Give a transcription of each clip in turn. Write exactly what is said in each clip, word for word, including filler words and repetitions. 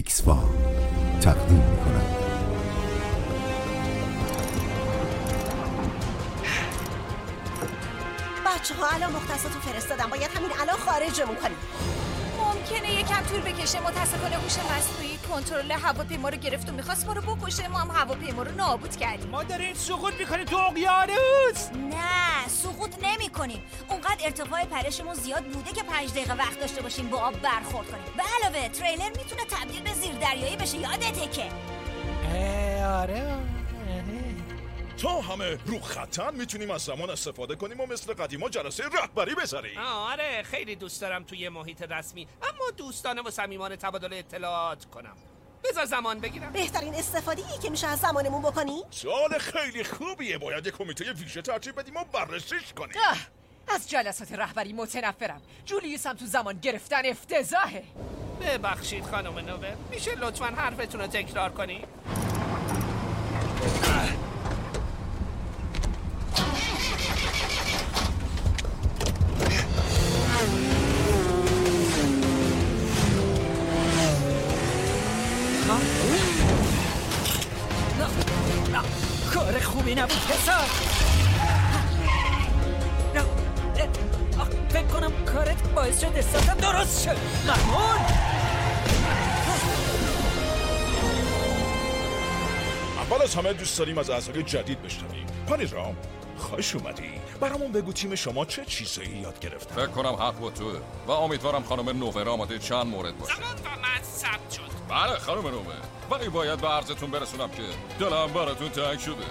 ایکسوا تقدیم می‌کند. بچه ها الان مختصاتو فرستادم، باید همین الان خارجمون کنیم. ممکنه یکم طول بکشه. متاسفانه هوش مصنوعی کنترل هواپیما رو گرفت و میخواست ما رو بکشه. ما هم هواپیما رو نابود کردیم. ما داریم سقوط میکنیم تو اقیانوس. نه سقوط نمیکنیم. اونقدر ارتفاع پرشمون زیاد بوده که پنج دقیقه وقت داشته باشیم با آب برخورد کنیم. به علاوه تریلر میتونه تبدیل به زیردریایی بشه، یادته که؟ آره. تا همه رو خطن میتونیم از زمان استفاده کنیم و مثل قدیما جلسه رهبری بذاریم. آره خیلی دوست دارم توی محیط رسمی اما دوستانه و صمیمانه تبادل اطلاعات کنم. بذار زمان بگیرم. بهترین استفاده‌ای که میشه از زمانمون بکنی؟ سوال خیلی خوبیه. باید یک کمیته ویژه ترتیب بدیم و بررسیش کنیم. از جلسات رهبری متنفرم. جولیوس هم تو زمان گرفتن افتضاحه. ببخشید خانم نوبل، میشه لطفاً حرفتون رو تکرار کنی؟ کار خوبی نبود پسر. فکر کنم کارت باعث شد استاتم درست شد. ممنون. اول از همه دوست داریم از اعضای جدید بشنویم. پانیرام خوش اومدی. برامون بگو تیم شما چه چیزایی یاد گرفته؟ فکر کنم حق با توه و امیدوارم خانم نوور آماده چند مورد باشه. زمان و متن ثبت شد. بله خانم نوور، ولی باید به عرضتون برسونم که دلم براتون تنگ شده.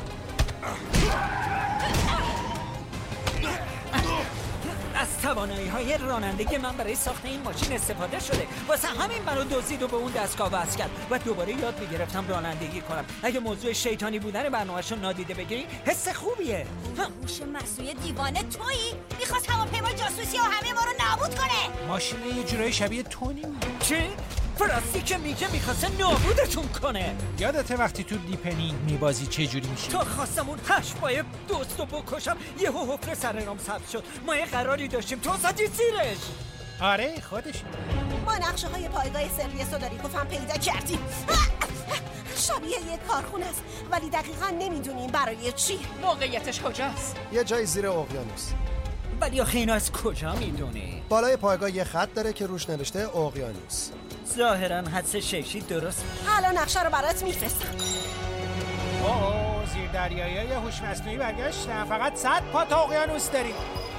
از توانایی‌های رانندگی من برای ساخت این ماشین استفاده شده. واسه همین منو دزدید و به اون دستگاه وصل کرد و دوباره یاد می‌گرفتم رانندگی کنم. اگه موضوع شیطانی بودن برنامه‌شو نادیده بگیری حس خوبیه. هوش مصنوعی دیوانه تویی؟ می‌خواست هواپیما جاسوسی و همه ما رو نابود کنه. ماشین یه جورایی شبیه تو نیم. چی؟ فراستی که میگه میخواسته نابودتون کنه. یادته وقتی تو دیپنینگ میبازی چه جوری میشه؟ تو خواستم اون هشت پای دوستو بکشم، یهو حفره سر رام سبز شد. ما یه قراری داشتیم تو زدی زیرش. آره خودش. ما نقشه های پایگاه سری سوداریکوف هم پیدا کردیم. شبیه یک کارخونه است ولی دقیقا نمیدونیم برای چی. موقعیتش کجاست؟ یه جای زیر اقیانوس. ولی آخه اینو از کجا میدونی؟ بالای پایگاه یه خط داره که روش نوشته اقیانوس. ظاهرا حدس شیشی درست. حالا نقشه رو برات میفرستم. اوه زیر دریایی یا هوش مصنوعی برگشتن. فقط صد پا تا اقیانوس داریم.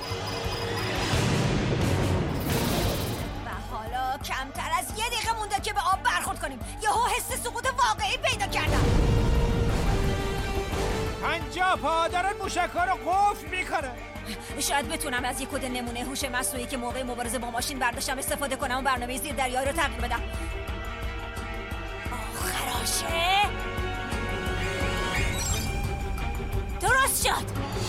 و حالا کمتر از یه دقیقه مونده که به آب برخورد کنیم. یهو حس سقوط واقعی پیدا کردم. پنجاه پا دارن موشک‌ها رو قفل میکنن. شاید بتونم از یک کد نمونه هوش مصنوعی که موقع مبارزه با ماشین برداشتم استفاده کنم و برنامه زیر دریایی رو تغییر بدم. آخراشه درست شد.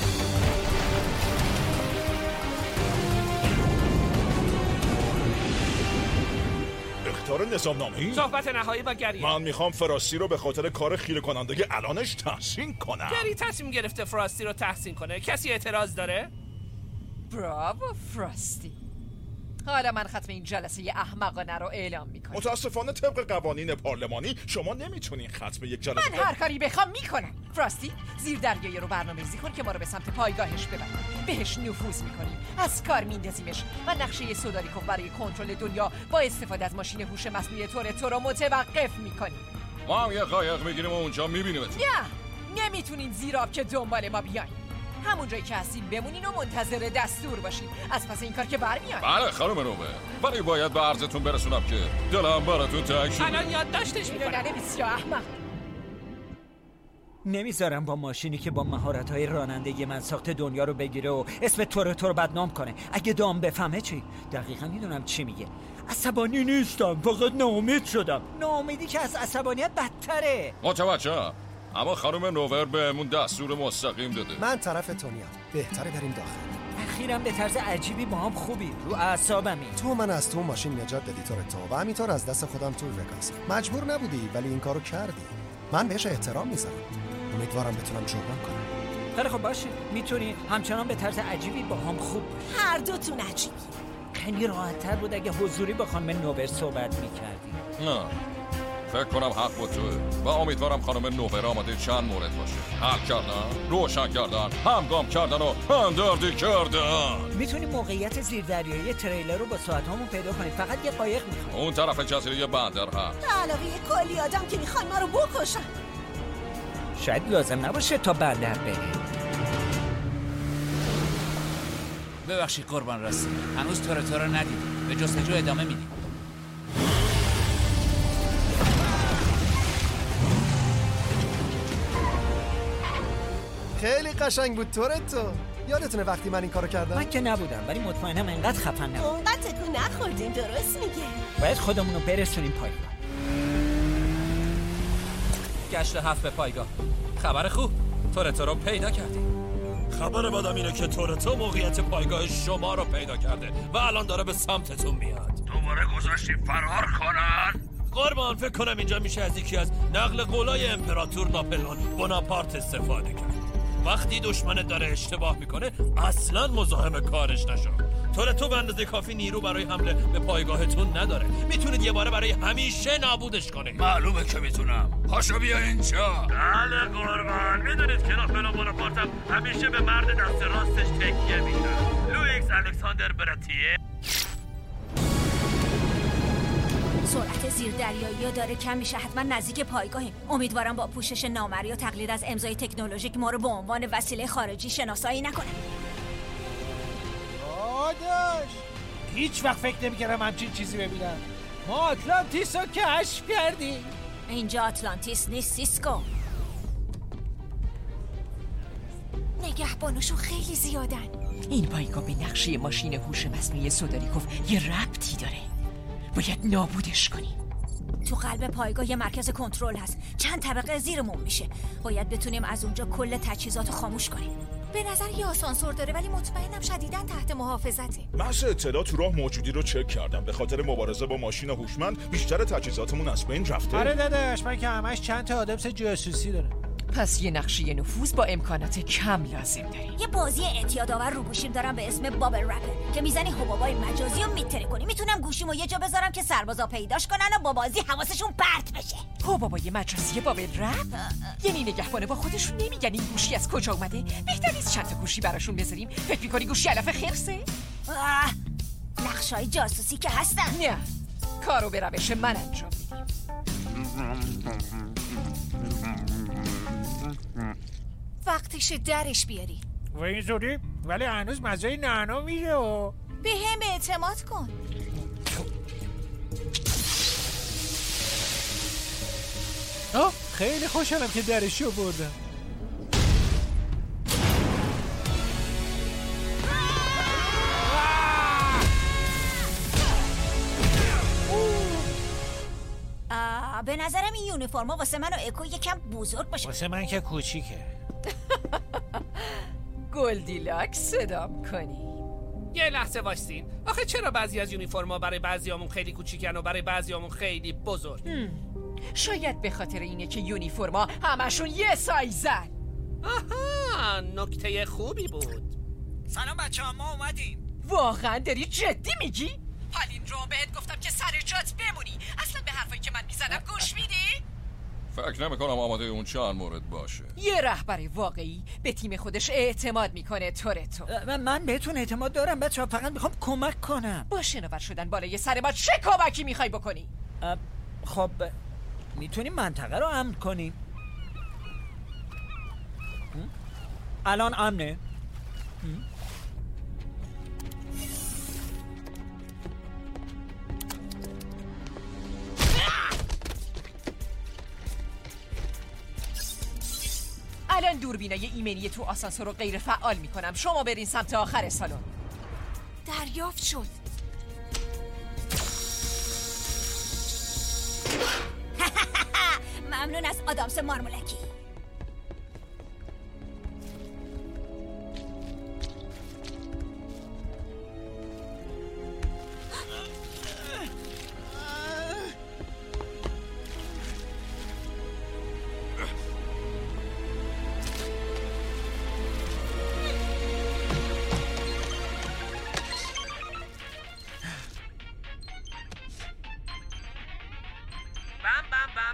اخطار نظامنامه‌ای؟ صحبت نهایی با گری. من میخوام فراستی رو به خاطر کار خیره کننده الانش تحسین کنم. گری تصمیم گرفته فراستی رو تحسین کنه. کسی اعتراض داره؟ براو فراستی. حالا من ختم این جلسه احمقانه رو اعلام میکنم. متاسفانه طبق قوانین پارلمانی شما نمیتونین ختم یک جلسه. من هر کاری بخوام میکنم. فراستی زیر دریایی رو برنامه‌ریزی کن که ما رو به سمت پایگاهش ببر. بهش نفوذ میکنیم، از کار میندازیمش و نقشه سوداریکوف برای کنترل دنیا با استفاده از ماشین هوش مصنوعی طور تو رو متوقف میکنیم. ما هم یه قایق میگیریم و اونجا میبینیمتون. نه نمیتونین زیر آب که دنبال ما بیاین. همون جایی که هستین بمونین و منتظر دستور باشین. از پس این کار که برمیان. بله خانم نوبه، ولی باید به عرضتون برسونم که دلم براتون تنگ شده. الان یادداشتش میکنم. ننویس یا احمق. نمیذارم با ماشینی که با مهارت‌های رانندگی من ساخته دنیا رو بگیره و اسم تو رو تو رو بدنام کنه. اگه دام بفهمه چی؟ دقیقا میدونم چی میگه. عصبانی نیستم، فقط ناامید شدم. ناامیدی که از عصبانیت بدتره. متوجهم، اما خانم نوور بهمون دستور مستقیم داده. من طرف تونیام. بهتره بریم داخل. اخیراً به طرز عجیبی با هم خوبی. رو اعصابمی. تو من از تو ماشین نجات دادی تو تو و همینطور از دست خودم تو وگاس. مجبور نبودی ولی این کارو کردی. من بهش احترام میذارم. امیدوارم بتونم جبران کنم. خیلی خب باشه، میتونی همچنان به طرز عجیبی با هم خوب باشی. هر دوتون عجیبی. خیلی راحت تر بود اگه حضوری با خانم نوبر صحبت میکردی. نه فکر کنم حق با توه و امیدوارم خانم نوبر آماده چند مورد باشه. حل کردن، روشن کردن، همگام کردن و همدردی کردن. میتونیم موقعیت زیردریایی تریلر رو با ساعتامون پیدا کنیم. فقط یه قایق میخوایم. اون طرف جزیره بندر هست. به علاوه کلی آدم که میخوان ما رو بکشن. شاید لازم نباشه تا بندر بریم. ببخشید قربان راستی، هنوز تورتو رو ندیدیم. به جستجو ادامه میدیم. خیلی قشنگ بود تورتو. یادتونه وقتی من این کارو کردم؟ من که نبودم ولی مطمئنم انقدر خفن نبود. اونقدر تکون نخوردیم. درست میگه. باید خودمون رو برسونیم پایگاه. گشت هفت به پایگاه. خبر خوب، تورتو رو پیدا کردیم. خبر بدم اینه که تورتو موقعیت پایگاه شما رو پیدا کرده و الان داره به سمتتون میاد. دوباره گذاشتیم فرار کنن؟ قربان فکر کنم اینجا میشه از یکی از نقل قولای امپراتور ناپلئون بوناپارت استفاده کرد. وقتی دشمنت داره اشتباه میکنه اصلا مزاحم کارش نشو. تورتو به اندازه کافی نیرو برای حمله به پایگاهتون نداره. میتونید یه باره برای همیشه نابودش کنید. معلومه که میتونم. پاشو بیا اینجا. بله قربان. میدونید که ناپلئون بوناپارت هم همیشه به مرد دست راستش تکیه میکنه. لوئیکس الکساندر براتیه. سرعت زیردریایی داره کم میشه. حتما نزدیک پایگاهیم. امیدوارم با پوشش نامری و تقلید از امضای تکنولوژیک ما رو به عنوان وسیله خارجی شناسایی نکنه. داداش هیچ وقت فکر نمی‌کردم همچین چیزی ببینم. ما آتلانتیس رو کشف کردیم. اینجا آتلانتیس نیست سیسکو. نگهبانشون خیلی زیادن. این پایگاه به نقشه ماشین هوش مصنوعی سوداریکوف یه ربطی داره. باید نابودش کنیم. تو قلب پایگاه یه مرکز کنترل هست. چند طبقه زیرمون میشه. باید بتونیم از اونجا کل تجهیزات رو خاموش کنیم. به نظر یه آسانسور داره ولی مطمئنم شدیداً تحت محافظته. محض اطلاع تو راه موجودی رو چک کردم. به خاطر مبارزه با ماشین هوشمند بیشتر تجهیزاتمون از بین رفته. آره داداش من که همش چند تا آدمس جاسوسی داره. پس یه نقشه نفوذ با امکانات کم لازم داریم. یه بازی اعتیادآور رو گوشیم دارم به اسم بابل رپر که میزنی حبابای مجازی رو میتره کنی. میتونم گوشیمو یه جا بذارم که سربازا پیداش کنن و با بازی حواسشون پرت بشه. حبابای مجازی بابل رپ؟ یعنی نگهبانه با خودشون نمیگن این گوشی از کجا اومده؟ بهتر نیست چند تا گوشی براشون بذاریم؟ فکر می‌کنی گوشی علف خرسه؟ نقشای جاسوسی که هستن. نه کارو به روش من انجام میدیم. وقتش درش بیاری. و این زودی؟ ولی هنوز مزای نعنا میره و به هم اعتماد کن. آه خیلی خوشحالم که درشو بردم. به نظرم این یونیفرما واسه من و اکو یکم بزرگ باشه. واسه من که کوچیکه. گلدیلاک صدام کنی. یه لحظه وایسین. آخه چرا بعضی از یونیفرما برای بعضیامون خیلی کوچیکن و برای بعضیامون خیلی بزرگ؟ شاید به خاطر اینه که یونیفرما همشون یه سایزن. آها نکته خوبی بود. سلام بچه‌ها ما اومدیم. واقعا داری جدی میگی؟ پالین رو بهت گفتم که سر جات بمونی. اصلا به حرفایی که من میزنم گوش میدی؟ فکر نمی کنم آماده اون چند مورد باشه. یه رهبر واقعی به تیم خودش اعتماد میکنه تورتو. من بهتون اعتماد دارم بچه‌ها، فقط میخوام کمک کنم. با شناور شدن بالای سر ما چه کمکی میخوای بکنی؟ خب میتونیم منطقه رو امن کنیم. الان امنه. الان دوربینای ایمنی تو آسانسور رو غیر فعال میکنم. شما برین سمت آخر سالن. دریافت شد. ممنون از آدامس مارمولکی. بم بم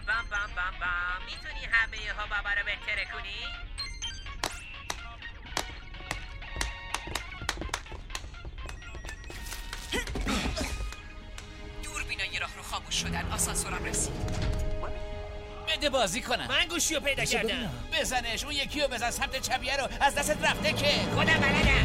شدن. آسانسورم رسید. بده بازی کنم. من گوشیو پیدا کردم. بزنش. اون یکی رو بزن سمت چپیه رو. از دستت رفته که خودم بلدم.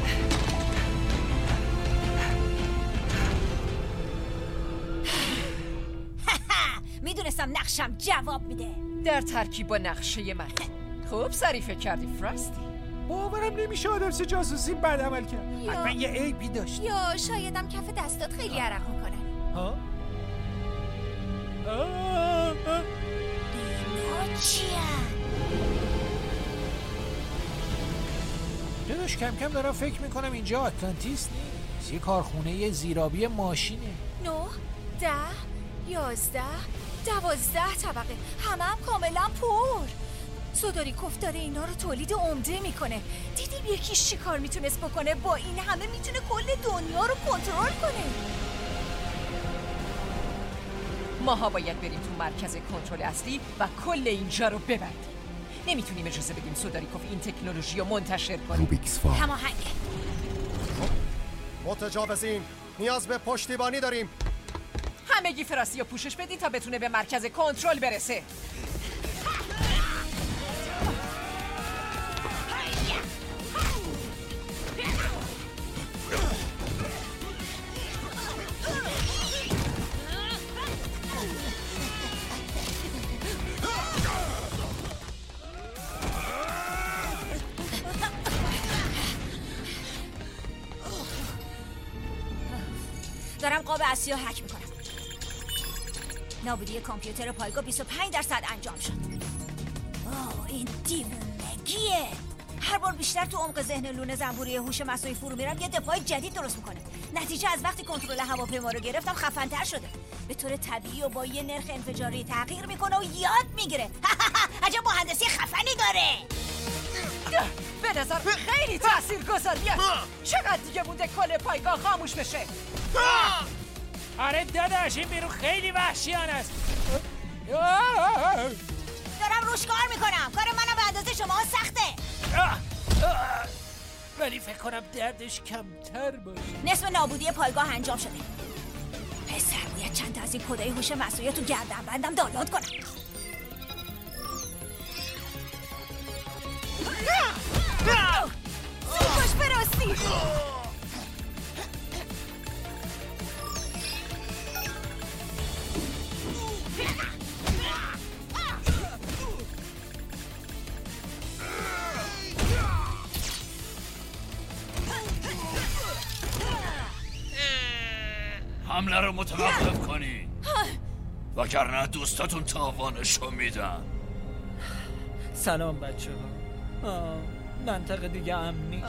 میدونستم نقشم جواب میده. در ترکیب با نقشه من. خوب سری فکر کردی فراستی. باورم نمیشه آدم سه جاسوسی بد عمل کرد. حتما یه عیبی داشت. یا شایدم کف دستات خیلی عرق میکنه. ها؟ اینا چیه؟ داداش کم کم دارم فکر میکنم اینجا آتلانتیس نیست. یه کارخونه زیرابی ماشینه. نه، ده، یازده، دوازده طبقه. همه هم کاملا پر. سوداریکوف داره اینا رو تولید عمده میکنه. دیدیم یکیش چی کار میتونست بکنه؟ با این همه میتونه کل دنیا رو کنترل کنه. ماها باید بریم تو مرکز کنترل اصلی و کل اینجا رو ببندیم. نمیتونیم اجازه بدیم سوداریکوف این تکنولوژی رو منتشر کنه. روبیکس فال. هماهنگ. متجاوزین، نیاز به پشتیبانی داریم. همگی فراستی رو پوشش بدین تا بتونه به مرکز کنترل برسه. دارم قاب اصلی رو حک میکنم. نابودی کامپیوتر پایگاه بیست و پنج درصد انجام شد. اوه این دیوونگیه. هر بار بیشتر تو عمق ذهن لونه زنبوری هوش مصنوعی فرو میرم یه دفاع جدید درست میکنه. نتیجه از وقتی کنترل هواپیما رو گرفتم خفن‌تر شده. به طور طبیعی و با یه نرخ انفجاری تغییر میکنه و یاد میگیره. عجب مهندسی خفنی داره. به نظر خیلی تاثیرگذاریه. چقدر دیگه مونده کل پایگاه خاموش بشه؟ آره داداش این بیرون خیلی وحشیانه است. دارم روش کار میکنم. کار منم به اندازه شما سخته. ولی فکر کنم دردش کمتر باشه. نصف نابودی پایگاه انجام شده. پسر باید چند تا از این کدای هوش مصنوعی تو گردن بندم دانلود کنم. زود باش فراستی. حمله رو متوقف کنی وگرنه دوستاتون تاوانشو میدن. سلام بچه ها. منطقه دیگه امنی.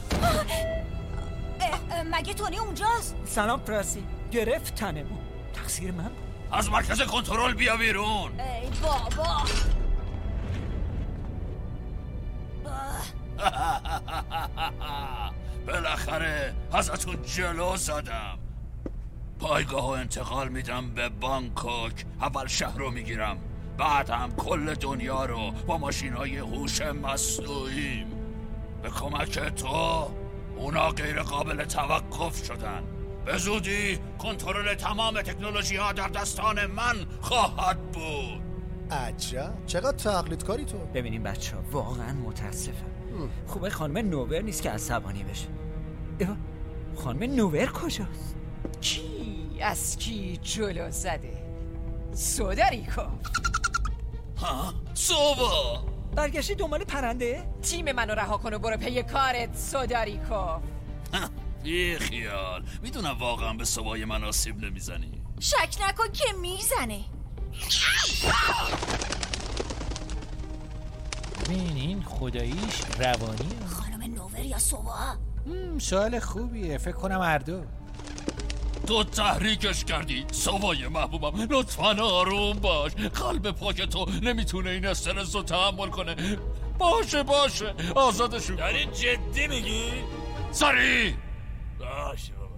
مگه تونی اونجاست؟ سلام پراسی. گرفت تنمون. تقصیر من بود. از مرکز کنترل بیا بیرون. ای بابا. بالاخره ازتون جلو زدم. پایگاه ها انتقال میدم به بانکوک. اول شهر رو میگیرم، بعد هم کل دنیا رو با ماشین های هوش مصنوعیم. به کمک تو اونا غیر قابل توقف شدن. به زودی کنترل تمام تکنولوژی ها در دستان من خواهد بود. عجب چقدر تقلید کاری تو. ببینیم بچه ها واقعا متاسفم. خوبه خانم نوور نیست که عصبانی بشه. ایوا خانم نوور کجاست؟ کی از کی جلو زده؟ سوداریکوف. ها؟ سووا برگشتی دنبال پرنده؟ تیم منو رها کن و برو پی کارت سوداریکوف. بی خیال. میدونم واقعا به سوای من آسیب نمیزنی. شک نکن که میزنه. ببین این خداییش روانیه. خانم نوور یا سووا؟ سوال خوبیه. فکر کنم هر دو. تو تحریکش کردی سوای محبوبم. لطفاً آروم باش. قلب پاک تو نمیتونه این استرس رو تحمل کنه. باشه باشه آزادشون. یعنی جدی میگی؟ سریع باشه بابا.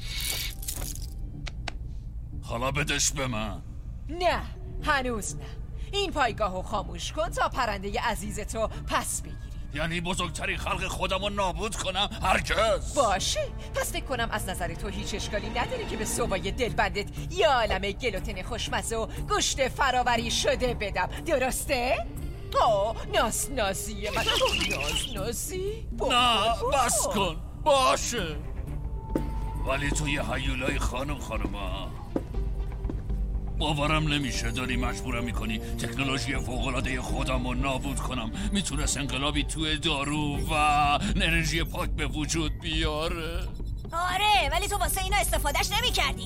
حالا بدش به من. نه هنوز نه. این پایگاهو خاموش کن تا پرنده عزیز تو پس بگیری. یعنی بزرگترین خلق خودم رو نابود کنم؟ هرگز. باشه، پس فکر کنم از نظر تو هیچ اشکالی نداره که به صوبای دلبندت یه عالمه گلوتن خوشمزه و گوشت فراوری شده بدم، درسته؟ آه ناس ناسیه من. ناس ناسی؟ نه بس کن. باشه، ولی تو یه هیولای خانم خانوما، باورم نمیشه داری مجبورم میکنی تکنولوژی فوق‌العاده خودم رو نابود کنم. میتونست انقلابی توی دارو و انرژی پاک به وجود بیاره. آره، ولی تو واسه اینا استفادهش نمیکردی.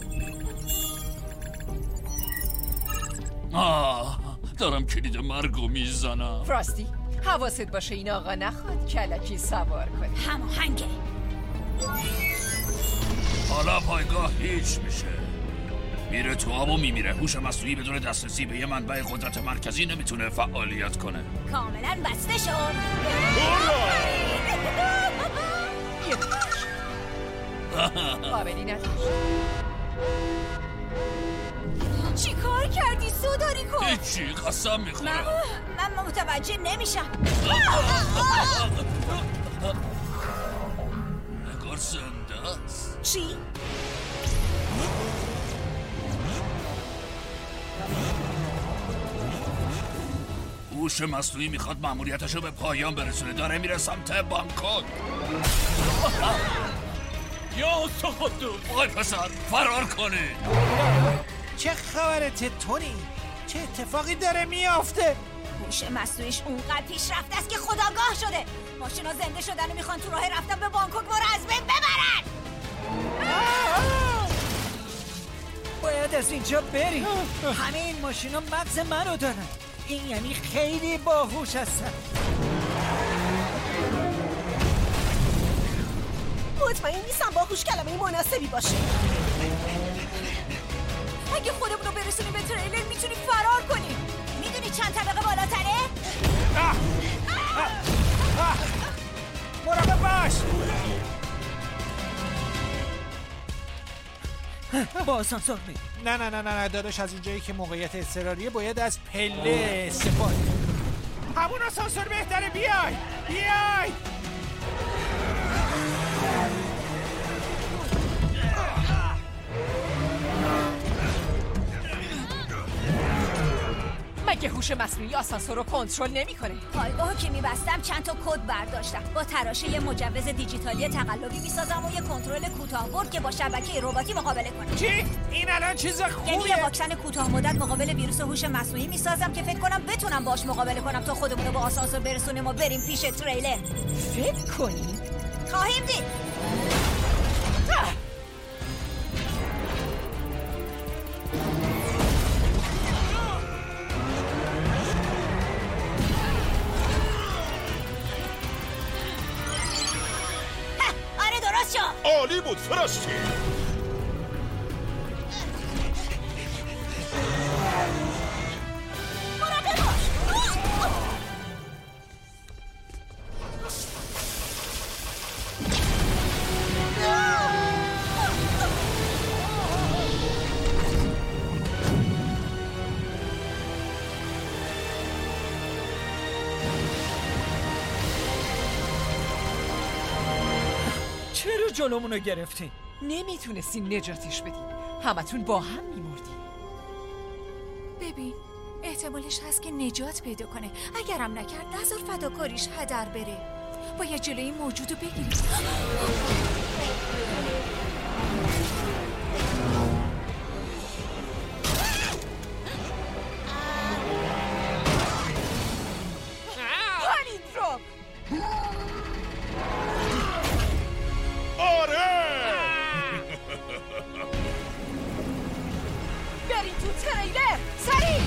آه دارم کلید مرگو میزنم. فراستی حواست باشه این آقا نخواد کلکی سوار کنه. هماهنگه. حالا پایگاه هیچ میشه، میره تو آب و میمیره. هوش مصنوعی بدون دسترسی به یه منبع قدرت مرکزی نمیتونه فعالیت کنه. کاملا بسته شد. قابلی نداشت. چی کار کردی سوداریکو؟ هیچی، قسم میخورم. من, من متوجه نمیشم. نگار زنده است. چی؟ هوش مصنوعی میخواد مأموریتشو به پایان برسونه. داره میره سمت بانکوک. یا تقدم. وای پسر فرار کنی. چه خبرته تونی؟ چه اتفاقی داره میافته؟ هوش مصنوعیش اونقدر پیشرفته است که خودآگاه شده. ماشینا زنده شدن و میخوان تو راه رفتن به بانکوک ما رو از بین ببرن. باید از اینجا بریم. همه این ماشینا مغز منو دارن. این یعنی خیلی باهوش هستن. مطمئن نیستم باهوش کلمه مناسبی باشه. اگه خودمون رو برسونیم به تریلر میتونی فرار کنیم. میدونی چند طبقه بالاتره؟ مراقب باش. با آسانسور می. نه نه نه نه نه داداش، از اونجایی که موقعیت اضطراریه باید از پله استفاده. همون آسانسور بهتره. بیای بیای. مگه هوش مصنوعی آسانسور رو کنترل نمیکنه؟ پایگاهو که میبستم چند تا کد برداشتم. با تراشه یه مجوز دیجیتالی تقلبی میسازم و یه کنترل کوتاه‌مدت که با شبکه رباتی مقابله کنه. چی؟ این الان چیز خوبیه. یعنی یه واکسن کوتاه مدت مقابل ویروس هوش مصنوعی میسازم که فکر کنم بتونم باش مقابله کنم تا خودمون رو با آسانسور برسونیم و بریم پیش تریلر. فکر کنی؟ خواهیم دید. عالی بود فراستی. مراقب باش. چرا جلومونو گرفتین؟ نمیتونستین نجاتش بدین. همتون با هم میمردین. ببین احتمالش هست که نجات پیدا کنه. اگرم نکرد نذار فداکاریش هدر بره. باید جلوی این موجودو بگیریم. پالیندروم. بریم تو تریلر سریع.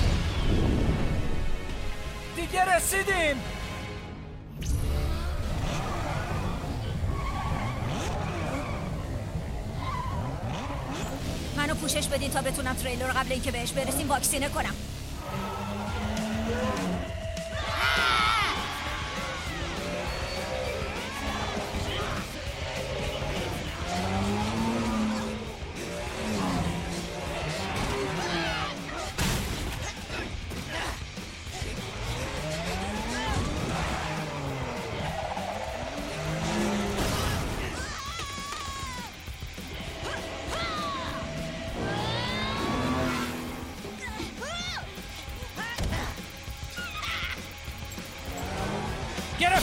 دیگه رسیدیم. منو پوشش بدین تا بتونم تریلر رو قبل اینکه بهش برسیم واکسینه کنم.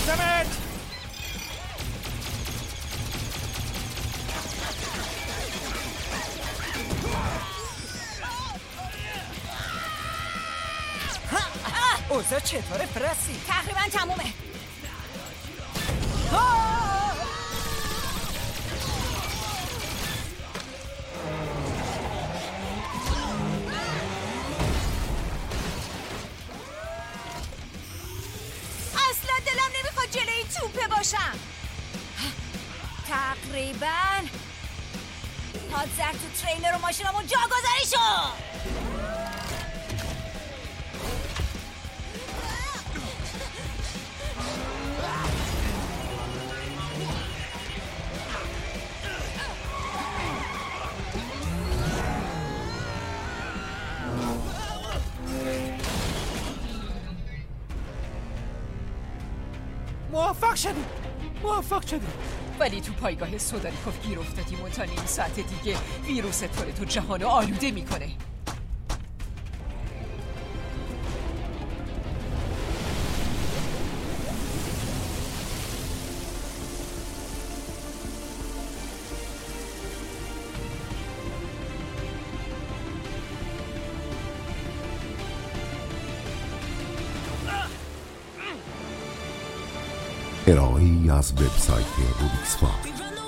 میریزمت. اوزا چطوره فرسی؟ تقریبا تمومه. اصلا دلم نمیخواد جلوی توپه باشم. تقریبا پادزر تو تریلر و ماشینمون جا گذاری شد. موفق شدیم موفق شدیم ولی تو پایگاه سوداریکوف گیر افتادیم و تا نیم ساعت دیگه ویروس تورتو جهانو آلوده میکنه. ارائه‌ای از وبسایت روبیکس